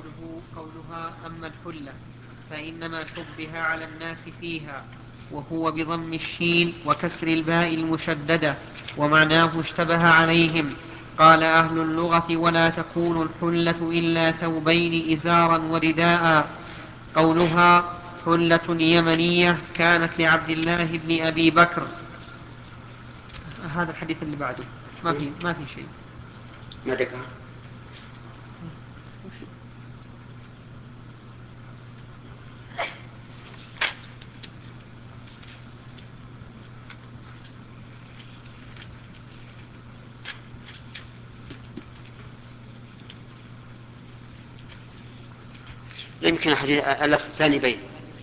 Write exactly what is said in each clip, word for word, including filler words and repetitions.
قوله قولها أما الحلة فإنما شبه على الناس فيها، وهو بضم الشين وكسر الباء المشددة، ومعناه اشتبه عليهم. قال أهل اللغة: ولا تكون الحلة إلا ثوبين إزارا ورداء. قولها حلة يمنية كانت لعبد الله بن أبي بكر. هذا الحديث اللي بعده ما في ما في شيء. ما ذكر. يمكن الحديث اللفظ الثاني بين،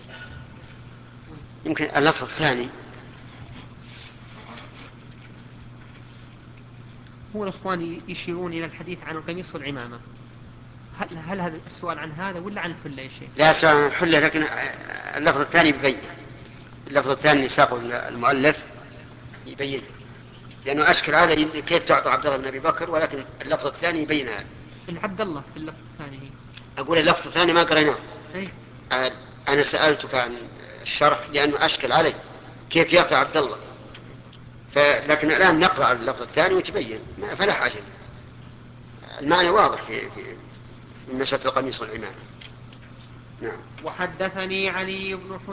يمكن اللفظ الثاني. هو الإخوان يشيرون إلى الحديث عن القميص والعمامة. هل, هل هذا السؤال عن هذا ولا عن الحلة يا شيخ؟ لا سؤال عن الحلة، لكن اللفظ الثاني بين. اللفظ الثاني اللي ساقه المؤلف يبين، لأنه أشكل هذا كيف تعطى عبد الله بن أبي بكر، ولكن اللفظ الثاني يبين هذا. عبد الله في اللفظ الثاني هي. أقول اللفظ الثاني ما قريناه. أي. أنا سألتك عن الشرح لأنه أشكل علي كيف يأخذ عبد الله، لكن الآن نقرأ اللفظ الثاني وتبين، فلا حاجة. المعنى واضح في في مسألة القميص والعمامة. نعم. وحدثني علي بن